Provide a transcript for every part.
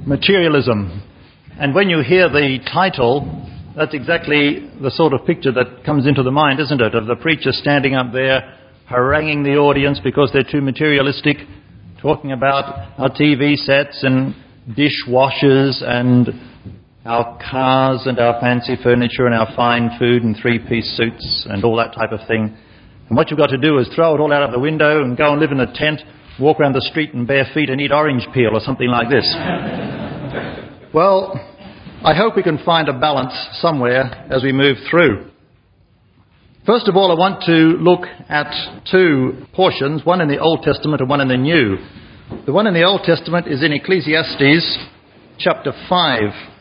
Materialism. And when you hear the title, that's exactly the sort of picture that comes into the mind, isn't it? Of the preacher standing up there, haranguing the audience because they're too materialistic, talking about our TV sets and dishwashers and our cars and our fancy furniture and our fine food and three-piece suits and all that type of thing. And what you've got to do is throw it all out of the window and go and live in a tent, walk around the street in bare feet and eat orange peel or something like this. Well, I hope we can find a balance somewhere as we move through. First of all, I want to look at two portions, one in the Old Testament and one in the New. The one in the Old Testament is in Ecclesiastes chapter 5.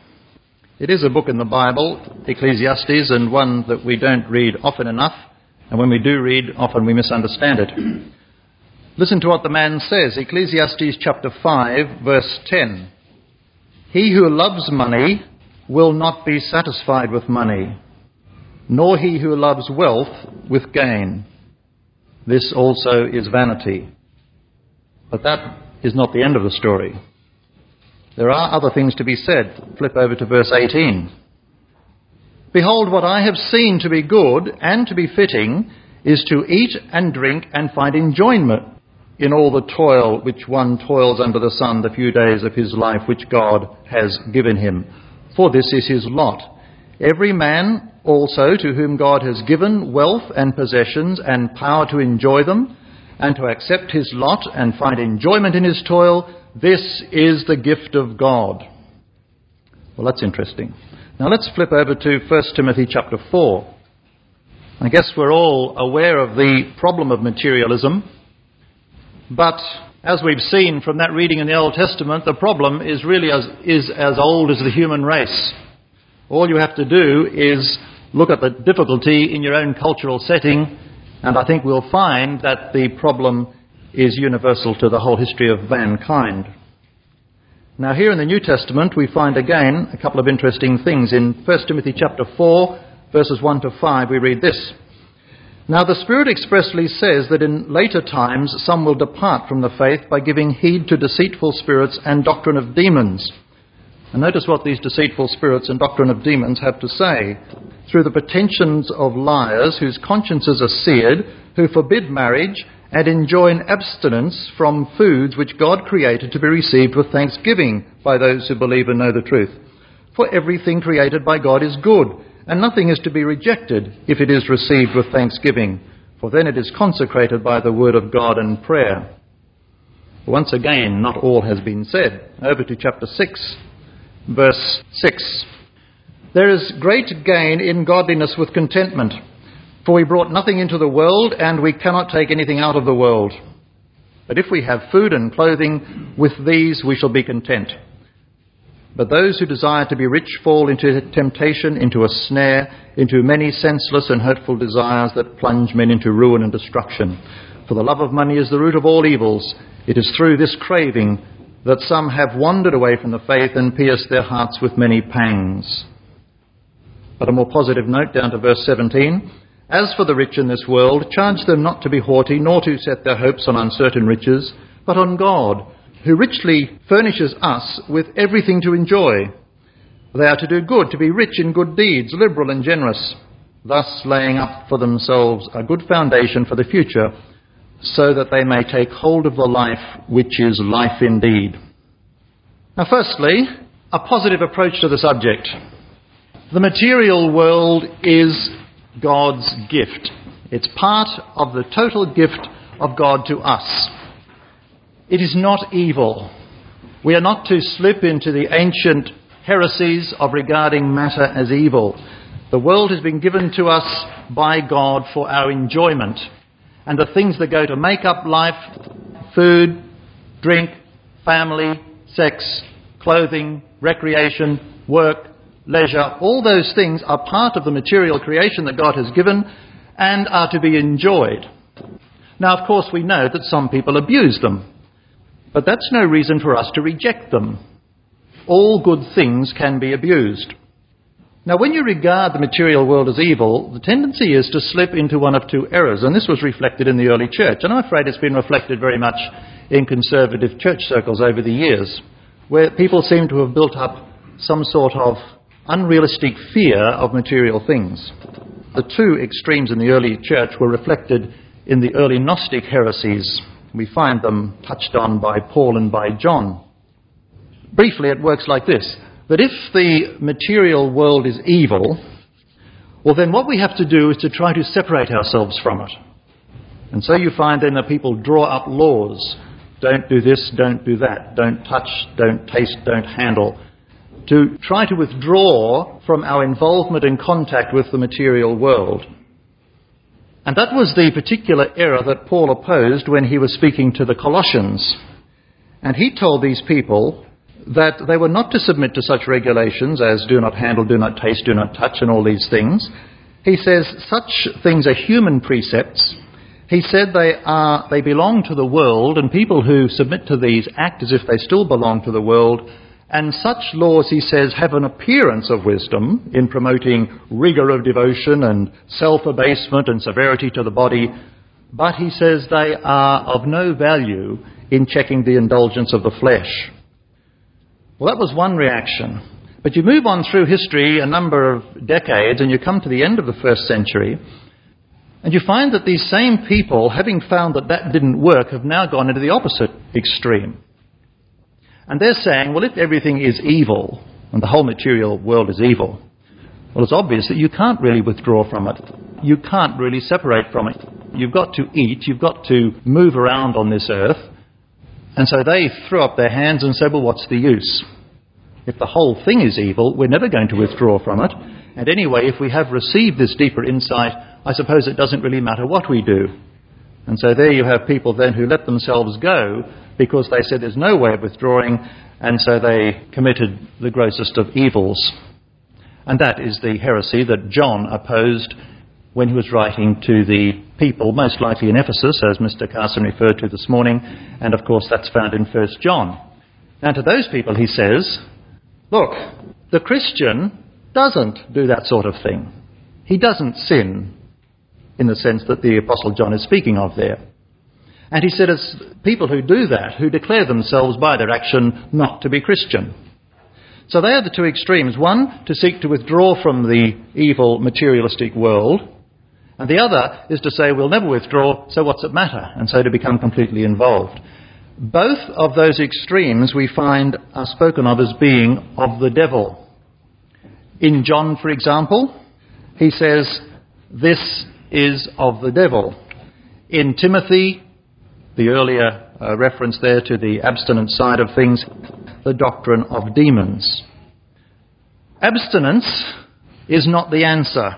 It is a book in the Bible, Ecclesiastes, and one that we don't read often enough. And when we do read, often we misunderstand it. Listen to what the man says, Ecclesiastes chapter 5, verse 10. He who loves money will not be satisfied with money, nor he who loves wealth with gain. This also is vanity. But that is not the end of the story. There are other things to be said. Flip over to verse 18. Behold, what I have seen to be good and to be fitting is to eat and drink and find enjoyment in all the toil which one toils under the sun the few days of his life which God has given him. For this is his lot. Every man also to whom God has given wealth and possessions and power to enjoy them and to accept his lot and find enjoyment in his toil, this is the gift of God. Well, that's interesting. Now let's flip over to 1 Timothy chapter 4. I guess we're all aware of the problem of materialism, but as we've seen from that reading in the Old Testament, the problem is really as old as the human race. All you have to do is look at the difficulty in your own cultural setting, and I think we'll find that the problem is universal to the whole history of mankind. Now here in the New Testament we find again a couple of interesting things. In 1 Timothy chapter 4, verses 1 to 5, we read this. Now the Spirit expressly says that in later times some will depart from the faith by giving heed to deceitful spirits and doctrine of demons. And notice what these deceitful spirits and doctrine of demons have to say. Through the pretensions of liars whose consciences are seared, who forbid marriage and enjoin abstinence from foods which God created to be received with thanksgiving by those who believe and know the truth. For everything created by God is good, and nothing is to be rejected if it is received with thanksgiving, for then it is consecrated by the word of God and prayer. Once again, not all has been said. Over to chapter 6, verse 6. There is great gain in godliness with contentment, for we brought nothing into the world, and we cannot take anything out of the world. But if we have food and clothing, with these we shall be content. But those who desire to be rich fall into temptation, into a snare, into many senseless and hurtful desires that plunge men into ruin and destruction. For the love of money is the root of all evils. It is through this craving that some have wandered away from the faith and pierced their hearts with many pangs. But a more positive note down to verse 17. As for the rich in this world, charge them not to be haughty, nor to set their hopes on uncertain riches, but on God, who richly furnishes us with everything to enjoy. They are to do good, to be rich in good deeds, liberal and generous, thus laying up for themselves a good foundation for the future, so that they may take hold of the life which is life indeed. Now firstly, a positive approach to the subject. The material world is God's gift. It's part of the total gift of God to us. It is not evil. We are not to slip into the ancient heresies of regarding matter as evil. The world has been given to us by God for our enjoyment. And the things that go to make up life, food, drink, family, sex, clothing, recreation, work, leisure, all those things are part of the material creation that God has given and are to be enjoyed. Now, of course, we know that some people abuse them. But that's no reason for us to reject them. All good things can be abused. Now, when you regard the material world as evil, the tendency is to slip into one of two errors, and this was reflected in the early church, and I'm afraid it's been reflected very much in conservative church circles over the years. where people seem to have built up some sort of unrealistic fear of material things. The two extremes in the early church were reflected in the early Gnostic heresies. We find them touched on by Paul and by John. Briefly, it works like this, that if the material world is evil, well then what we have to do is to try to separate ourselves from it. And so you find then that people draw up laws. Don't do this, don't do that, don't touch, don't taste, don't handle, to try to withdraw from our involvement and contact with the material world. And that was the particular error that Paul opposed when he was speaking to the Colossians. And he told these people that they were not to submit to such regulations as do not handle, do not taste, do not touch, and all these things. He says such things are human precepts. He said they belong to the world, and people who submit to these act as if they still belong to the world. And such laws, he says, have an appearance of wisdom in promoting rigour of devotion and self-abasement and severity to the body. But he says they are of no value in checking the indulgence of the flesh. Well, that was one reaction. But you move on through history a number of decades and you come to the end of the first century and you find that these same people, having found that that didn't work, have now gone into the opposite extreme. And they're saying, well, if everything is evil and the whole material world is evil, well, it's obvious that you can't really withdraw from it. You can't really separate from it. You've got to eat. You've got to move around on this earth. And so they threw up their hands and said, well, what's the use? If the whole thing is evil, we're never going to withdraw from it. And anyway, if we have received this deeper insight, I suppose it doesn't really matter what we do. And so there you have people then who let themselves go because they said there's no way of withdrawing, and so they committed the grossest of evils. And that is the heresy that John opposed when he was writing to the people, most likely in Ephesus, as Mr. Carson referred to this morning, and of course that's found in 1 John. Now to those people he says, look, the Christian doesn't do that sort of thing. He doesn't sin in the sense that the Apostle John is speaking of there. And he said it's people who do that, who declare themselves by their action not to be Christian. So they are the two extremes. One, to seek to withdraw from the evil materialistic world, and the other is to say we'll never withdraw, so what's it matter? And so to become completely involved. Both of those extremes we find are spoken of as being of the devil. In John, for example, he says, this is of the devil. In Timothy, the earlier reference there to the abstinent side of things, the doctrine of demons. Abstinence is not the answer.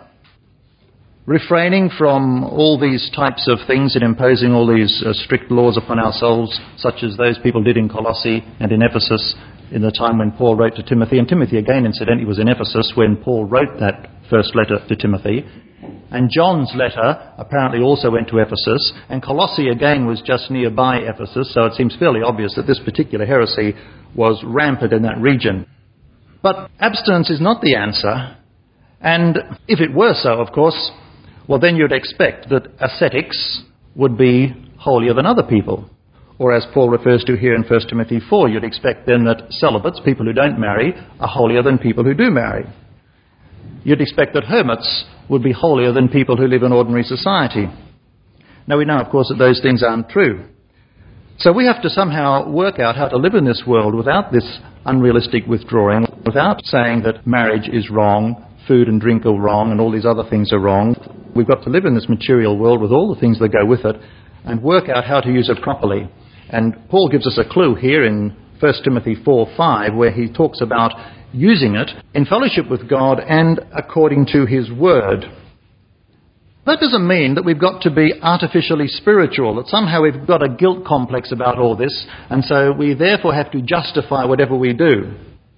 Refraining from all these types of things and imposing all these strict laws upon ourselves, such as those people did in Colossae and in Ephesus in the time when Paul wrote to Timothy. And Timothy, again, incidentally, was in Ephesus when Paul wrote that first letter to Timothy. And John's letter apparently also went to Ephesus. And Colossae, again, was just nearby Ephesus. So it seems fairly obvious that this particular heresy was rampant in that region. But abstinence is not the answer. And if it were so, of course, well, then you'd expect that ascetics would be holier than other people. Or as Paul refers to here in 1 Timothy 4, you'd expect then that celibates, people who don't marry, are holier than people who do marry. You'd expect that hermits would be holier than people who live in ordinary society. Now we know, of course, that those things aren't true. So we have to somehow work out how to live in this world without this unrealistic withdrawing, without saying that marriage is wrong, food and drink are wrong, and all these other things are wrong. We've got to live in this material world with all the things that go with it and work out how to use it properly. And Paul gives us a clue here in 1 Timothy 4:5, where he talks about using it in fellowship with God and according to his word. That doesn't mean that we've got to be artificially spiritual, that somehow we've got a guilt complex about all this, and so we therefore have to justify whatever we do.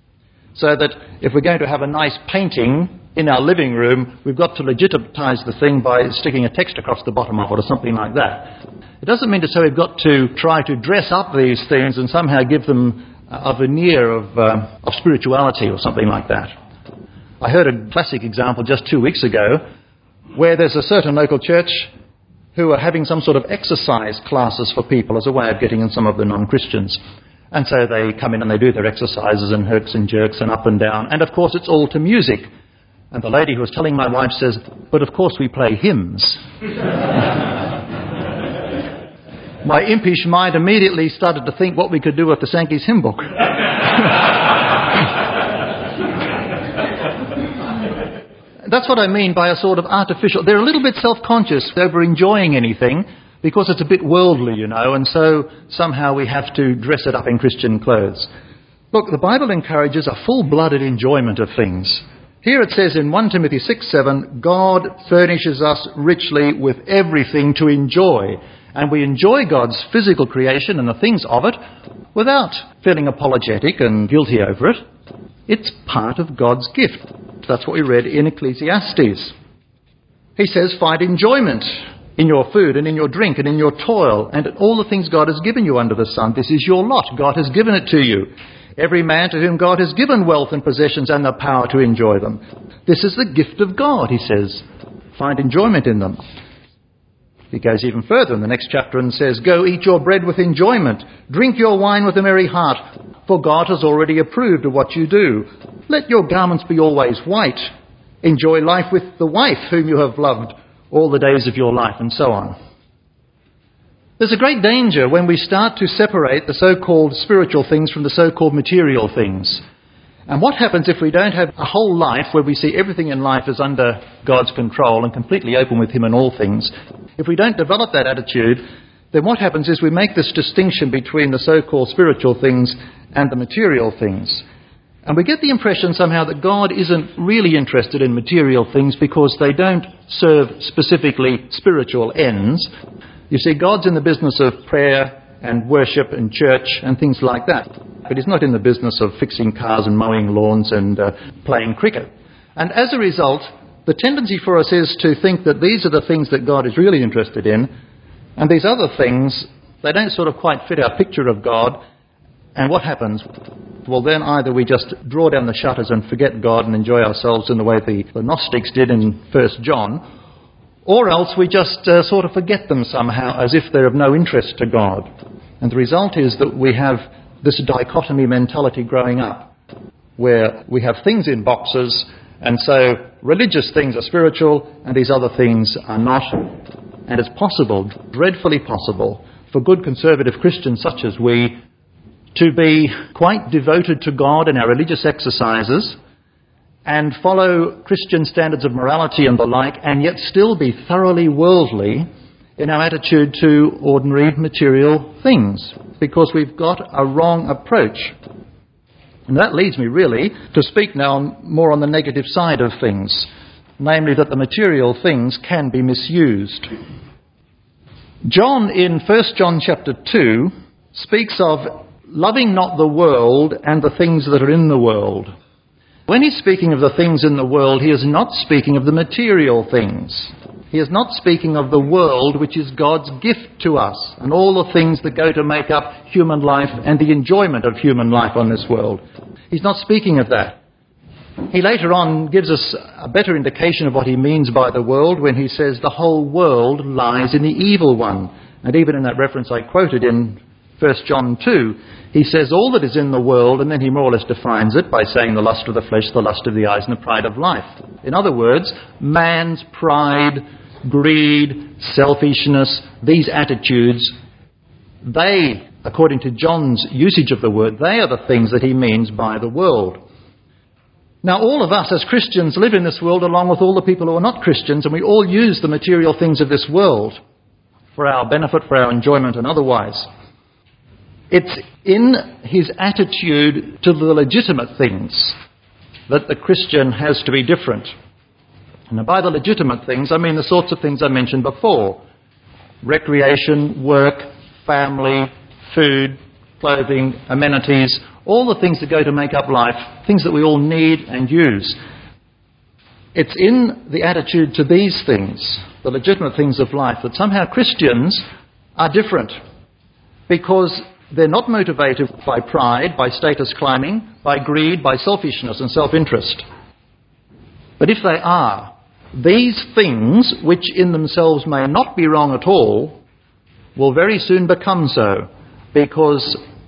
So that if we're going to have a nice painting in our living room, we've got to legitimize the thing by sticking a text across the bottom of it or something like that. It doesn't mean to say we've got to try to dress up these things and somehow give them a veneer of spirituality or something like that. I heard a classic example just 2 weeks ago where there's a certain local church who are having some sort of exercise classes for people as a way of getting in some of the non-Christians. And so they come in and they do their exercises and herks and jerks and up and down. And of course it's all to music. And the lady who was telling my wife says, but of course we play hymns. My impish mind immediately started to think what we could do with the Sankey's hymn book. That's what I mean by a sort of artificial... They're a little bit self-conscious over enjoying anything because it's a bit worldly, and so somehow we have to dress it up in Christian clothes. Look, the Bible encourages a full-blooded enjoyment of things. Here it says in 1 Timothy 6:7, God furnishes us richly with everything to enjoy. And we enjoy God's physical creation and the things of it without feeling apologetic and guilty over it. It's part of God's gift. That's what we read in Ecclesiastes. He says, find enjoyment in your food and in your drink and in your toil and in all the things God has given you under the sun. This is your lot. God has given it to you. Every man to whom God has given wealth and possessions and the power to enjoy them. This is the gift of God, he says. Find enjoyment in them. He goes even further in the next chapter and says, go eat your bread with enjoyment. Drink your wine with a merry heart. For God has already approved of what you do. Let your garments be always white. Enjoy life with the wife whom you have loved all the days of your life, and so on. There's a great danger when we start to separate the so-called spiritual things from the so-called material things. And what happens if we don't have a whole life where we see everything in life as under God's control and completely open with him in all things? If we don't develop that attitude, then what happens is we make this distinction between the so-called spiritual things and the material things. And we get the impression somehow that God isn't really interested in material things because they don't serve specifically spiritual ends. You see, God's in the business of prayer and worship and church and things like that. But he's not in the business of fixing cars and mowing lawns and playing cricket. And as a result, the tendency for us is to think that these are the things that God is really interested in, and these other things, they don't sort of quite fit our picture of God. And what happens? Well, then either we just draw down the shutters and forget God and enjoy ourselves in the way the Gnostics did in 1 John, or else we just sort of forget them somehow as if they're of no interest to God. And the result is that we have this dichotomy mentality growing up, where we have things in boxes, and so religious things are spiritual and these other things are not. And it's possible, dreadfully possible, for good conservative Christians such as we to be quite devoted to God in our religious exercises and follow Christian standards of morality and the like, and yet still be thoroughly worldly in our attitude to ordinary material things, because we've got a wrong approach. And that leads me really to speak now more on the negative side of things, namely that the material things can be misused. John in 1 John chapter 2 speaks of loving not the world and the things that are in the world. When he's speaking of the things in the world, he is not speaking of the material things. He is not speaking of the world, which is God's gift to us, and all the things that go to make up human life and the enjoyment of human life on this world. He's not speaking of that. He later on gives us a better indication of what he means by the world when he says the whole world lies in the evil one. And even in that reference I quoted in 1 John 2, he says all that is in the world, and then he more or less defines it by saying the lust of the flesh, the lust of the eyes, and the pride of life. In other words, man's pride, greed, selfishness, these attitudes, they, according to John's usage of the word, they are the things that he means by the world. Now, all of us as Christians live in this world along with all the people who are not Christians, and we all use the material things of this world for our benefit, for our enjoyment, and otherwise. It's in his attitude to the legitimate things that the Christian has to be different. And by the legitimate things, I mean the sorts of things I mentioned before. Recreation, work, family, food, clothing, amenities, all the things that go to make up life, things that we all need and use. It's in the attitude to these things, the legitimate things of life, that somehow Christians are different, because they're not motivated by pride, by status climbing, by greed, by selfishness and self-interest. But if they are, these things, which in themselves may not be wrong at all, will very soon become so, because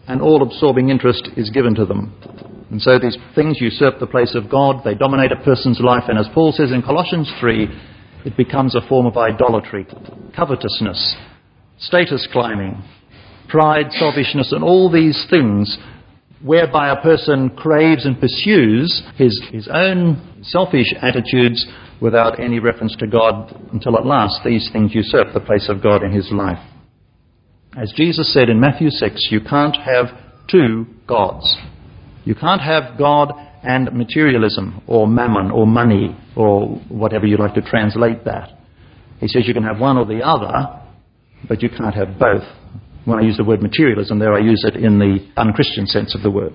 and all-absorbing interest is given to them. And so these things usurp the place of God, they dominate a person's life, and as Paul says in Colossians 3, it becomes a form of idolatry, covetousness, status climbing, pride, selfishness, and all these things whereby a person craves and pursues his own selfish attitudes without any reference to God, until at last these things usurp the place of God in his life. As Jesus said in Matthew 6, you can't have two gods. You can't have God and materialism, or mammon, or money, or whatever you like to translate that. He says you can have one or the other, but you can't have both. When I use the word materialism there, I use it in the unchristian sense of the word.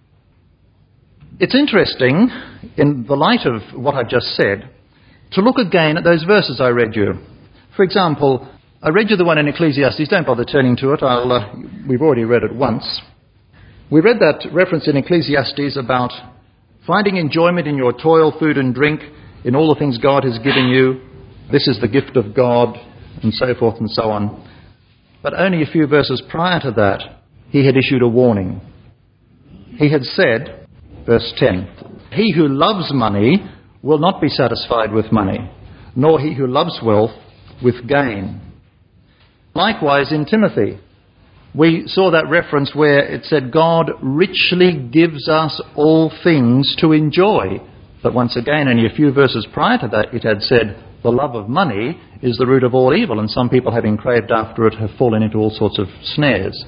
It's interesting, in the light of what I've just said, to look again at those verses I read you. For example, I read you the one in Ecclesiastes. Don't bother turning to it. We've already read it once. We read that reference in Ecclesiastes about finding enjoyment in your toil, food and drink, in all the things God has given you. This is the gift of God, and so forth and so on. But only a few verses prior to that, he had issued a warning. He had said, verse 10, he who loves money will not be satisfied with money, nor he who loves wealth with gain. Likewise in Timothy, we saw that reference where it said God richly gives us all things to enjoy. But once again, only a few verses prior to that, it had said the love of money is the root of all evil, and some people, having craved after it, have fallen into all sorts of snares.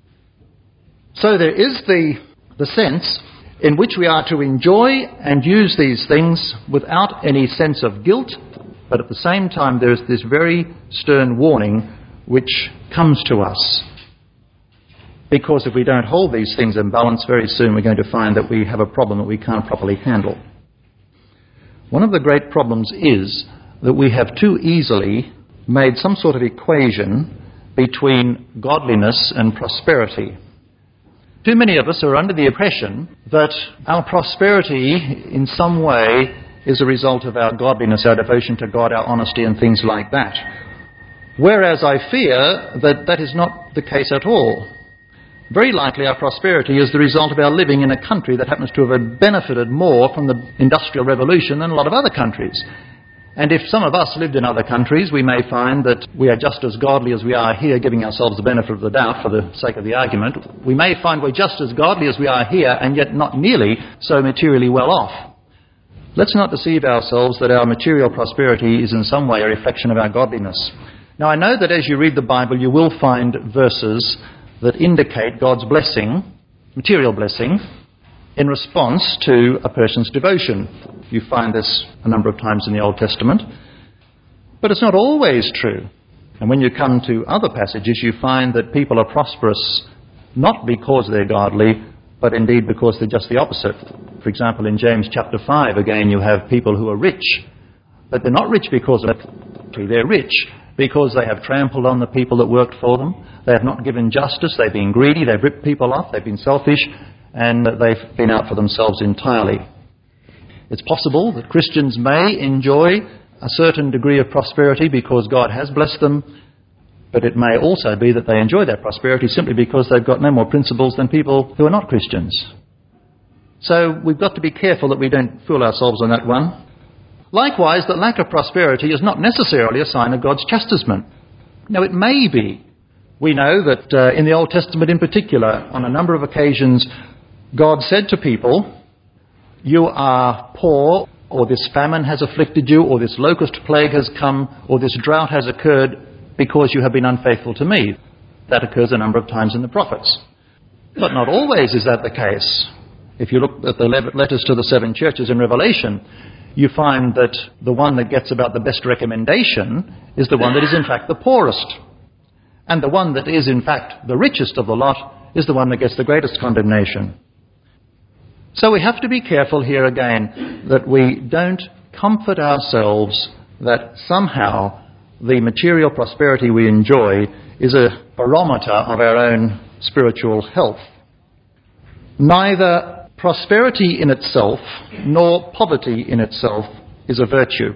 So there is the sense in which we are to enjoy and use these things without any sense of guilt, but at the same time there is this very stern warning which comes to us. Because if we don't hold these things in balance, very soon we're going to find that we have a problem that we can't properly handle. One of the great problems is that we have too easily made some sort of equation between godliness and prosperity. Too many of us are under the impression that our prosperity in some way is a result of our godliness, our devotion to God, our honesty and things like that. Whereas I fear that that is not the case at all. Very likely our prosperity is the result of our living in a country that happens to have benefited more from the Industrial Revolution than a lot of other countries. And if some of us lived in other countries, we may find that we are just as godly as we are here, giving ourselves the benefit of the doubt for the sake of the argument. We may find we're just as godly as we are here, and yet not nearly so materially well off. Let's not deceive ourselves that our material prosperity is in some way a reflection of our godliness. Now, I know that as you read the Bible, you will find verses that indicate God's blessing, material blessing, in response to a person's devotion. You find this a number of times in the Old Testament. But it's not always true. And when you come to other passages, you find that people are prosperous not because they're godly, but indeed because they're just the opposite. For example, in James chapter 5, again, you have people who are rich. But they're not rich because of it. They're rich because they have trampled on the people that worked for them. They have not given justice. They've been greedy. They've ripped people off. They've been selfish. And they've been out for themselves entirely. It's possible that Christians may enjoy a certain degree of prosperity because God has blessed them, but it may also be that they enjoy that prosperity simply because they've got no more principles than people who are not Christians. So we've got to be careful that we don't fool ourselves on that one. Likewise, that lack of prosperity is not necessarily a sign of God's chastisement. Now, it may be. We know that in the Old Testament in particular, on a number of occasions, God said to people, you are poor, or this famine has afflicted you, or this locust plague has come, or this drought has occurred because you have been unfaithful to me. That occurs a number of times in the prophets. But not always is that the case. If you look at the letters to the 7 churches in Revelation, you find that the one that gets about the best recommendation is the one that is in fact the poorest. And the one that is in fact the richest of the lot is the one that gets the greatest condemnation. So we have to be careful here again that we don't comfort ourselves that somehow the material prosperity we enjoy is a barometer of our own spiritual health. Neither prosperity in itself nor poverty in itself is a virtue.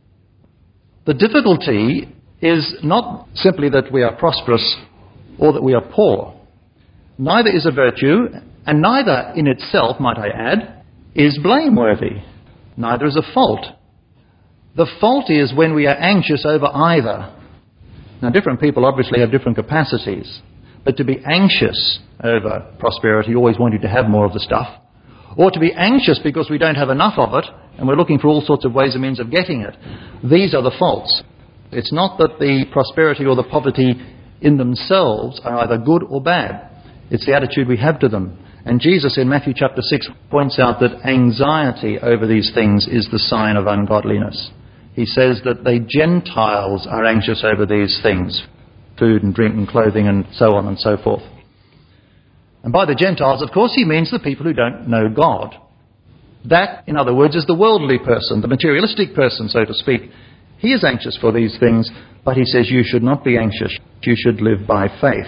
The difficulty is not simply that we are prosperous or that we are poor. neither is a virtue, and neither in itself, might I add, is blameworthy. Neither is a fault. The fault is when we are anxious over either. Now, different people obviously have different capacities, but to be anxious over prosperity, always wanting to have more of the stuff, or to be anxious because we don't have enough of it and we're looking for all sorts of ways and means of getting it, these are the faults. It's not that the prosperity or the poverty in themselves are either good or bad. It's the attitude we have to them. And Jesus in Matthew chapter 6 points out that anxiety over these things is the sign of ungodliness. He says that the Gentiles are anxious over these things, food and drink and clothing and so on and so forth. And by the Gentiles, of course, he means the people who don't know God. That, in other words, is the worldly person, the materialistic person, so to speak. He is anxious for these things, but he says you should not be anxious. You should live by faith.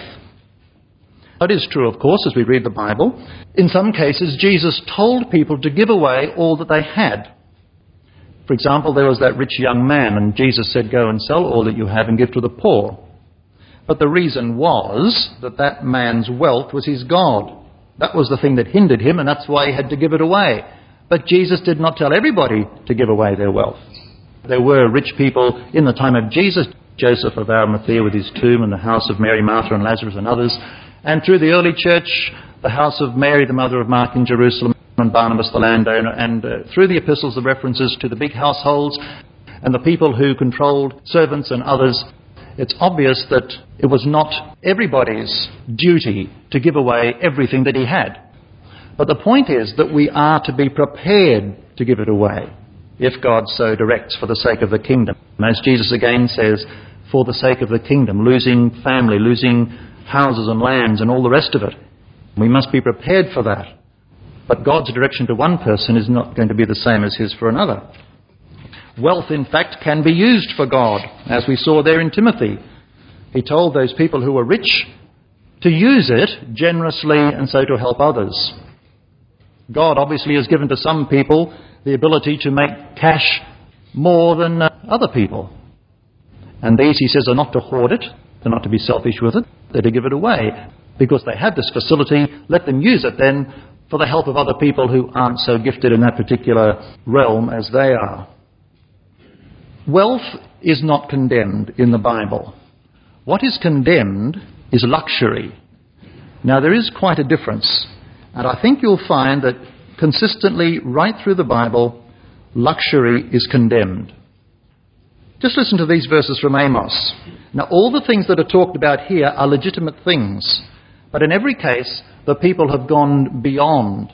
It is true, of course, as we read the Bible. In some cases, Jesus told people to give away all that they had. For example, there was that rich young man, and Jesus said, go and sell all that you have and give to the poor. But the reason was that that man's wealth was his God. That was the thing that hindered him, and that's why he had to give it away. But Jesus did not tell everybody to give away their wealth. There were rich people in the time of Jesus, Joseph of Arimathea with his tomb and the house of Mary, Martha and Lazarus and others. And through the early church, the house of Mary, the mother of Mark in Jerusalem, and Barnabas the landowner, and through the epistles, the references to the big households and the people who controlled servants and others. It's obvious that it was not everybody's duty to give away everything that he had. But the point is that we are to be prepared to give it away, if God so directs, for the sake of the kingdom. As Jesus again says, for the sake of the kingdom, losing family, losing houses and lands and all the rest of it. We must be prepared for that. But God's direction to one person is not going to be the same as his for another. Wealth, in fact, can be used for God, as we saw there in Timothy. He told those people who were rich to use it generously and so to help others. God obviously has given to some people the ability to make cash more than other people. And these, he says, are not to hoard it, they're not to be selfish with it, they're to give it away. Because they have this facility, let them use it then for the help of other people who aren't so gifted in that particular realm as they are. Wealth is not condemned in the Bible. What is condemned is luxury. Now, there is quite a difference. And I think you'll find that consistently, right through the Bible, luxury is condemned. Just listen to these verses from Amos. Now, all the things that are talked about here are legitimate things. But in every case, the people have gone beyond.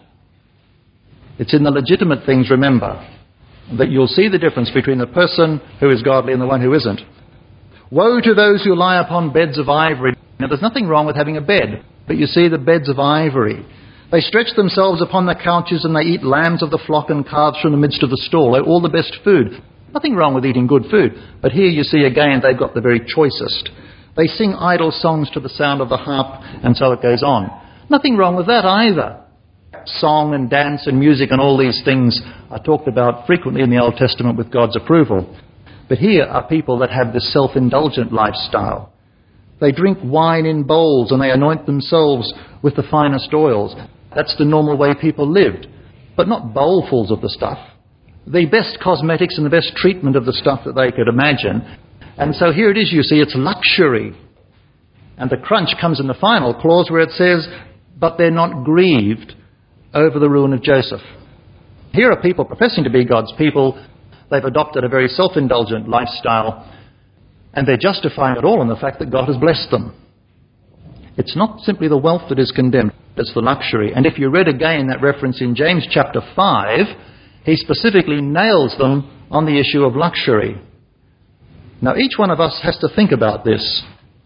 It's in the legitimate things, remember, that you'll see the difference between the person who is godly and the one who isn't. Woe to those who lie upon beds of ivory. Now, there's nothing wrong with having a bed, but you see the beds of ivory. They stretch themselves upon the couches and they eat lambs of the flock and calves from the midst of the stall. They're all the best food. Nothing wrong with eating good food. But here you see again they've got the very choicest. They sing idle songs to the sound of the harp, and so it goes on. Nothing wrong with that either. Song and dance and music and all these things are talked about frequently in the Old Testament with God's approval. But here are people that have this self-indulgent lifestyle. They drink wine in bowls and they anoint themselves with the finest oils. That's the normal way people lived. But not bowlfuls of the stuff. The best cosmetics and the best treatment of the stuff that they could imagine. And so here it is, you see, it's luxury. And the crunch comes in the final clause where it says, but they're not grieved over the ruin of Joseph. Here are people professing to be God's people. They've adopted a very self-indulgent lifestyle, and they're justifying it all in the fact that God has blessed them. It's not simply the wealth that is condemned, it's the luxury. And if you read again that reference in James chapter 5, he specifically nails them on the issue of luxury. Now, each one of us has to think about this.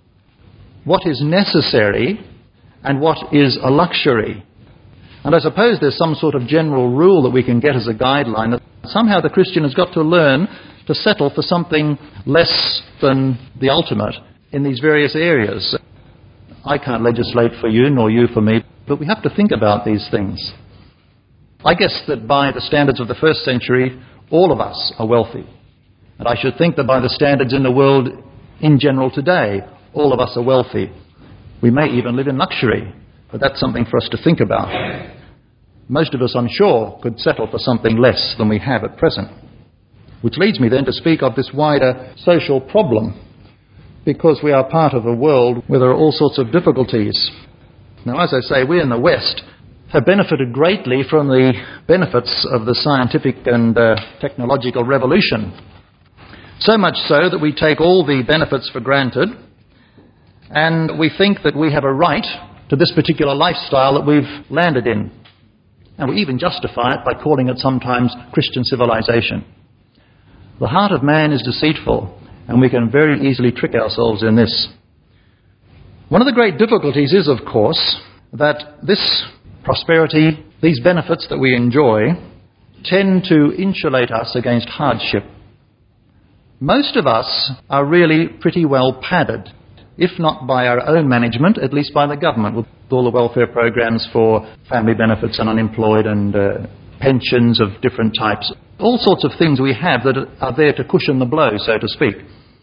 What is necessary and what is a luxury? And I suppose there's some sort of general rule that we can get as a guideline that somehow the Christian has got to learn to settle for something less than the ultimate in these various areas. I can't legislate for you, nor you for me, but we have to think about these things. I guess that by the standards of the first century, all of us are wealthy. And I should think that by the standards in the world in general today, all of us are wealthy. We may even live in luxury. But that's something for us to think about. Most of us, I'm sure, could settle for something less than we have at present. Which leads me then to speak of this wider social problem, because we are part of a world where there are all sorts of difficulties. Now, as I say, we in the West have benefited greatly from the benefits of the scientific and technological revolution. So much so that we take all the benefits for granted, and we think that we have a right to this particular lifestyle that we've landed in. And we even justify it by calling it sometimes Christian civilization. The heart of man is deceitful, and we can very easily trick ourselves in this. One of the great difficulties is, of course, that this prosperity, these benefits that we enjoy, tend to insulate us against hardship. Most of us are really pretty well padded, if not by our own management, at least by the government, with all the welfare programs for family benefits and unemployed and pensions of different types. All sorts of things we have that are there to cushion the blow, so to speak.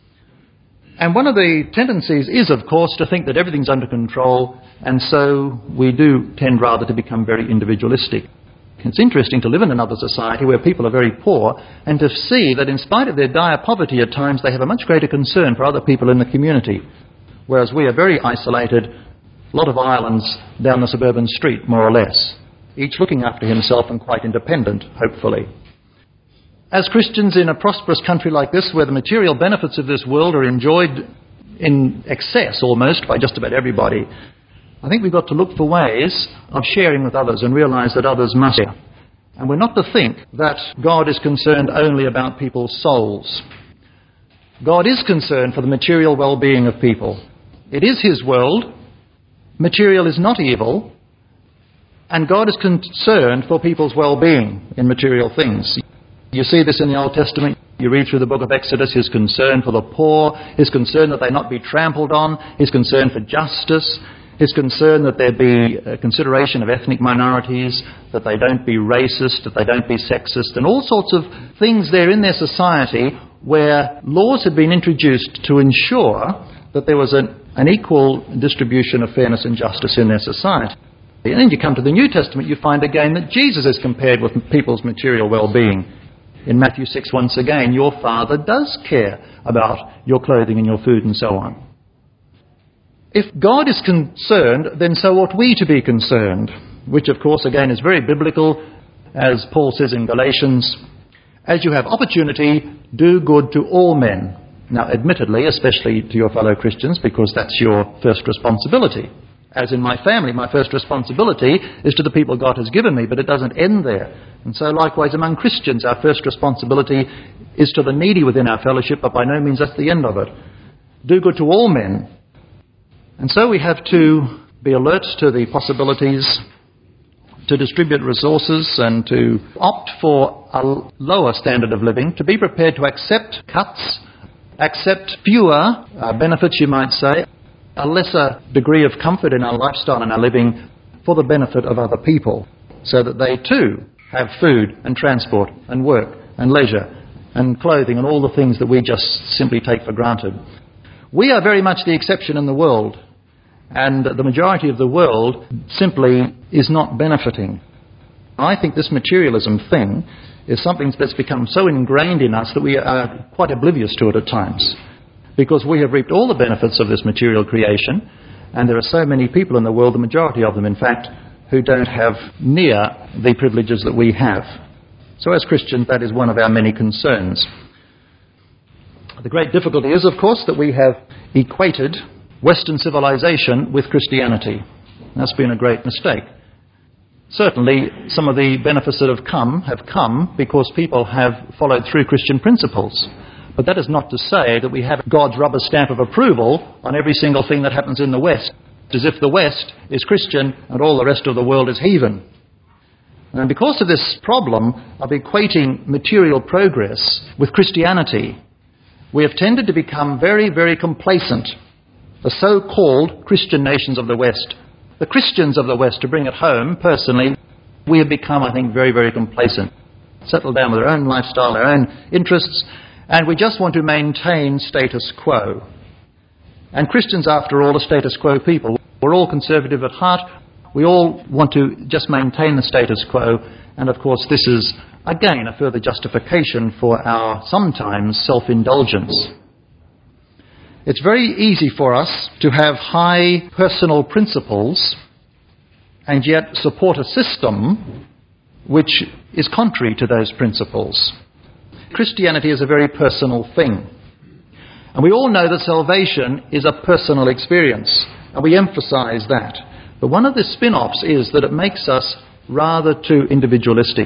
And one of the tendencies is, of course, to think that everything's under control, and so we do tend rather to become very individualistic. It's interesting to live in another society where people are very poor and to see that in spite of their dire poverty at times, they have a much greater concern for other people in the community, whereas we are very isolated, a lot of islands down the suburban street, more or less, each looking after himself and quite independent, hopefully. As Christians in a prosperous country like this, where the material benefits of this world are enjoyed in excess almost by just about everybody, I think we've got to look for ways of sharing with others and realize that others must share. And we're not to think that God is concerned only about people's souls. God is concerned for the material well-being of people. It is his world. Material is not evil. And God is concerned for people's well-being in material things. You see this in the Old Testament. You read through the book of Exodus, his concern for the poor, his concern that they not be trampled on, his concern for justice, his concern that there be a consideration of ethnic minorities, that they don't be racist, that they don't be sexist, and all sorts of things there in their society where laws had been introduced to ensure that there was an equal distribution of fairness and justice in their society. And then you come to the New Testament, you find again that Jesus is compared with people's material well-being. In Matthew 6, once again, your Father does care about your clothing and your food and so on. If God is concerned, then so ought we to be concerned, which of course again is very biblical, as Paul says in Galatians, as you have opportunity, do good to all men. Now admittedly, especially to your fellow Christians, because that's your first responsibility. As in my family, my first responsibility is to the people God has given me, but it doesn't end there. And so likewise among Christians, our first responsibility is to the needy within our fellowship, but by no means that's the end of it. Do good to all men. And so we have to be alert to the possibilities, to distribute resources and to opt for a lower standard of living, to be prepared to accept cuts, accept fewer benefits, you might say, a lesser degree of comfort in our lifestyle and our living for the benefit of other people, so that they too have food and transport and work and leisure and clothing and all the things that we just simply take for granted. We are very much the exception in the world, and the majority of the world simply is not benefiting. I think this materialism thing is something that's become so ingrained in us that we are quite oblivious to it at times, because we have reaped all the benefits of this material creation, and there are so many people in the world, the majority of them in fact, who don't have near the privileges that we have. So as Christians, that is one of our many concerns. The great difficulty is, of course, that we have equated Western civilization with Christianity. That's been a great mistake. Certainly, some of the benefits that have come because people have followed through Christian principles. But that is not to say that we have God's rubber stamp of approval on every single thing that happens in the West, as if the West is Christian and all the rest of the world is heathen. And because of this problem of equating material progress with Christianity, we have tended to become very, very complacent. The so-called Christian nations of the West, the Christians of the West, to bring it home, personally, we have become, I think, very, very complacent. Settled down with our own lifestyle, our own interests, and we just want to maintain status quo. And Christians, after all, are status quo people. We're all conservative at heart. We all want to just maintain the status quo, and of course this is, again, a further justification for our sometimes self-indulgence. It's very easy for us to have high personal principles and yet support a system which is contrary to those principles. Christianity is a very personal thing. And we all know that salvation is a personal experience, and we emphasize that. But one of the spin-offs is that it makes us rather too individualistic.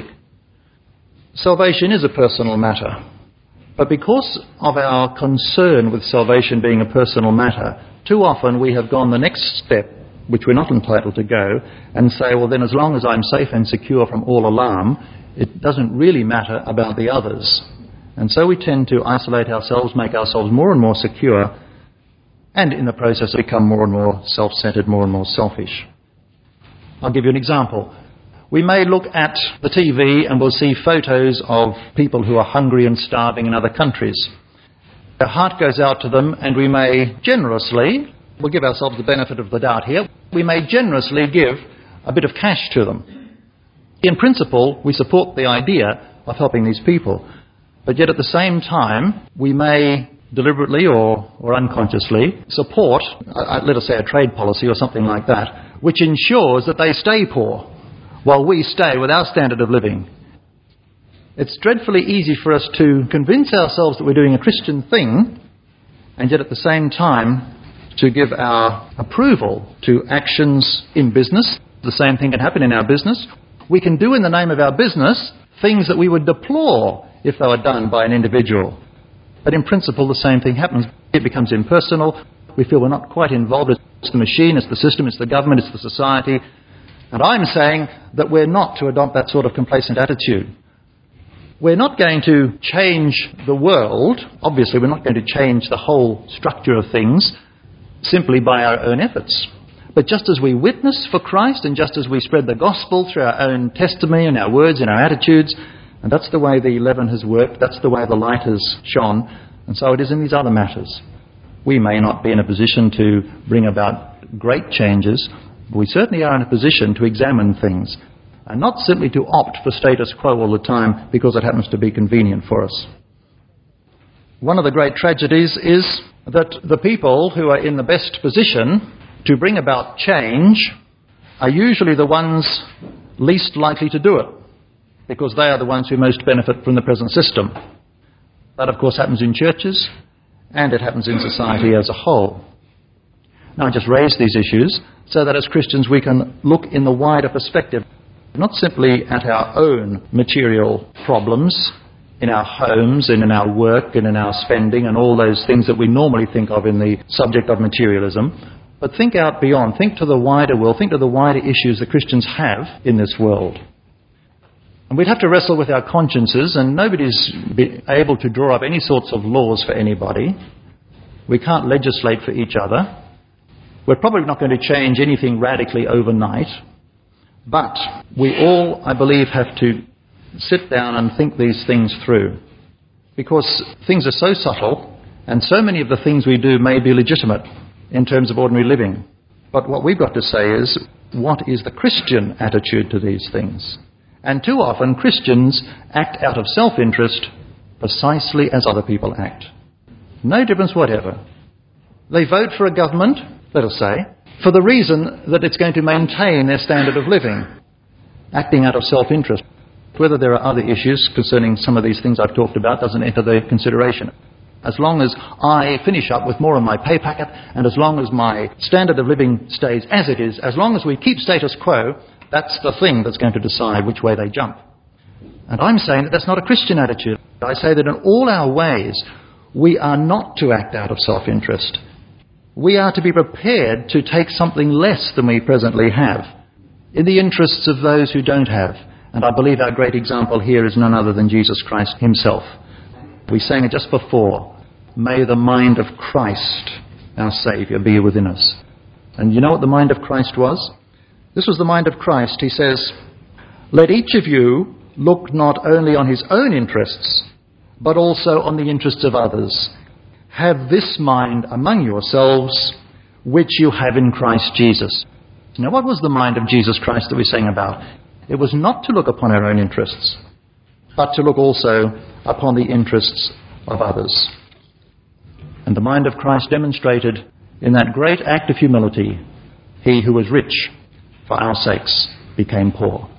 Salvation is a personal matter. But because of our concern with salvation being a personal matter, too often we have gone the next step, which we're not entitled to go, and say, well then as long as I'm safe and secure from all alarm, it doesn't really matter about the others. And so we tend to isolate ourselves, make ourselves more and more secure, and in the process become more and more self-centered, more and more selfish. I'll give you an example. We may look at the TV and we'll see photos of people who are hungry and starving in other countries. Our heart goes out to them, and we may generously, we'll give ourselves the benefit of the doubt here, we may generously give a bit of cash to them. In principle, we support the idea of helping these people. But yet at the same time, we may deliberately or unconsciously support, let us say, a trade policy or something like that, which ensures that they stay poor while we stay with our standard of living. It's dreadfully easy for us to convince ourselves that we're doing a Christian thing, and yet at the same time to give our approval to actions in business. The same thing can happen in our business. We can do in the name of our business things that we would deplore if they were done by an individual. But in principle, the same thing happens. It becomes impersonal. We feel we're not quite involved. It's the machine, it's the system, it's the government, it's the society. And I'm saying that we're not to adopt that sort of complacent attitude. We're not going to change the world. Obviously, we're not going to change the whole structure of things simply by our own efforts. But just as we witness for Christ, and just as we spread the gospel through our own testimony and our words and our attitudes, and that's the way the leaven has worked, that's the way the light has shone, and so it is in these other matters. We may not be in a position to bring about great changes, but we certainly are in a position to examine things, and not simply to opt for status quo all the time because it happens to be convenient for us. One of the great tragedies is that the people who are in the best position to bring about change are usually the ones least likely to do it, because they are the ones who most benefit from the present system. That, of course, happens in churches, and it happens in society as a whole. Now, I just raise these issues so that as Christians we can look in the wider perspective, not simply at our own material problems in our homes and in our work and in our spending and all those things that we normally think of in the subject of materialism, but think out beyond, think to the wider world, think to the wider issues that Christians have in this world. And we'd have to wrestle with our consciences, and nobody's able to draw up any sorts of laws for anybody. We can't legislate for each other. We're probably not going to change anything radically overnight. But we all, I believe, have to sit down and think these things through. Because things are so subtle, and so many of the things we do may be legitimate in terms of ordinary living. But what we've got to say is, what is the Christian attitude to these things? And too often Christians act out of self-interest precisely as other people act. No difference whatever. They vote for a government, let us say, for the reason that it's going to maintain their standard of living, acting out of self-interest. Whether there are other issues concerning some of these things I've talked about doesn't enter their consideration. As long as I finish up with more on my pay packet, and as long as my standard of living stays as it is, as long as we keep status quo, that's the thing that's going to decide which way they jump. And I'm saying that that's not a Christian attitude. I say that in all our ways, we are not to act out of self-interest. We are to be prepared to take something less than we presently have, in the interests of those who don't have. And I believe our great example here is none other than Jesus Christ himself. We sang it just before. May the mind of Christ, our Saviour, be within us. And you know what the mind of Christ was? This was the mind of Christ. He says, let each of you look not only on his own interests, but also on the interests of others. Have this mind among yourselves, which you have in Christ Jesus. Now, what was the mind of Jesus Christ that we sang about? It was not to look upon our own interests, but to look also upon the interests of others. And the mind of Christ demonstrated in that great act of humility, he who was rich for our sakes became poor.